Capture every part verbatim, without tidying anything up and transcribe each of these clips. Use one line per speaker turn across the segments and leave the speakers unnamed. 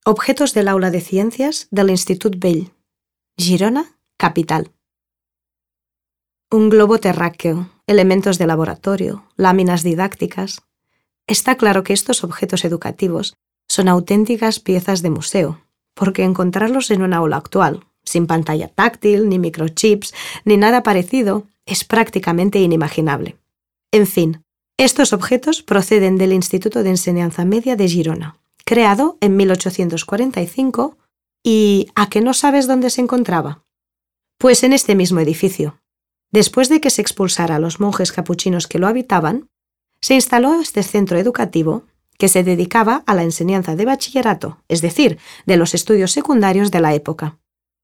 Objetos del aula de Ciències de l'Institut Vell. Girona, capital. Un globo terráqueo, elementos de laboratorio, láminas didácticas. Está claro que estos objetos educativos son auténticas piezas de museo, porque encontrarlos en una aula actual, sin pantalla táctil, ni microchips, ni nada parecido, es prácticamente inimaginable. En fin, estos objetos proceden del Instituto de Enseñanza Media de Girona, creado en mil ochocientos cuarenta y cinco, ¿y a qué no sabes dónde se encontraba? Pues en este mismo edificio. Después de que se expulsara a los monjes capuchinos que lo habitaban, se instaló este centro educativo que se dedicaba a la enseñanza de bachillerato, es decir, de los estudios secundarios de la época.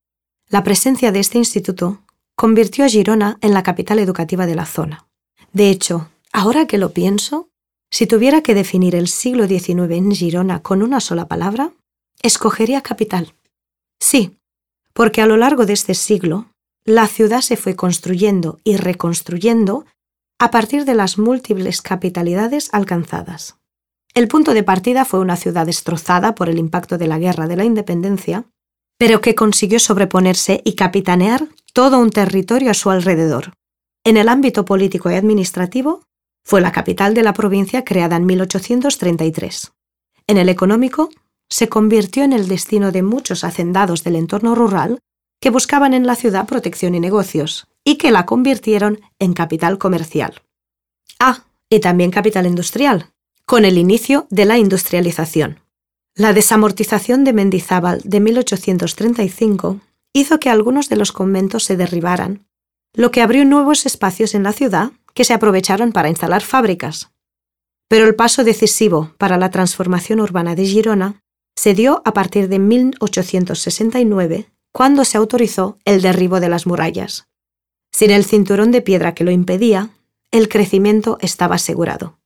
La presencia de este instituto convirtió a Girona en la capital educativa de la zona. De hecho, ahora que lo pienso, si tuviera que definir el siglo diecinueve en Girona con una sola palabra, escogería capital. Sí, porque a lo largo de este siglo, la ciudad se fue construyendo y reconstruyendo a partir de las múltiples capitalidades alcanzadas. El punto de partida fue una ciudad destrozada por el impacto de la Guerra de la Independencia, pero que consiguió sobreponerse y capitanear todo un territorio a su alrededor. En el ámbito político y administrativo, fue la capital de la provincia creada en mil ochocientos treinta y tres. En el económico, se convirtió en el destino de muchos hacendados del entorno rural que buscaban en la ciudad protección y negocios, y que la convirtieron en capital comercial. Ah, y también capital industrial, con el inicio de la industrialización. La desamortización de Mendizábal de mil ochocientos treinta y cinco hizo que algunos de los conventos se derribaran, lo que abrió nuevos espacios en la ciudad que se aprovecharon para instalar fábricas. Pero el paso decisivo para la transformación urbana de Girona se dio a partir de mil ochocientos sesenta y nueve, cuando se autorizó el derribo de las murallas. Sin el cinturón de piedra que lo impedía, el crecimiento estaba asegurado.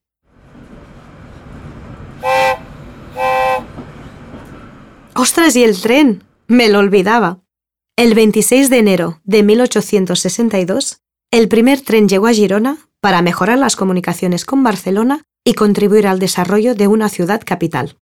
¡Ostras, y el tren! ¡Me lo olvidaba! El veintiséis de enero de mil ochocientos sesenta y dos, el primer tren llegó a Girona para mejorar las comunicaciones con Barcelona y contribuir al desarrollo de una ciudad capital.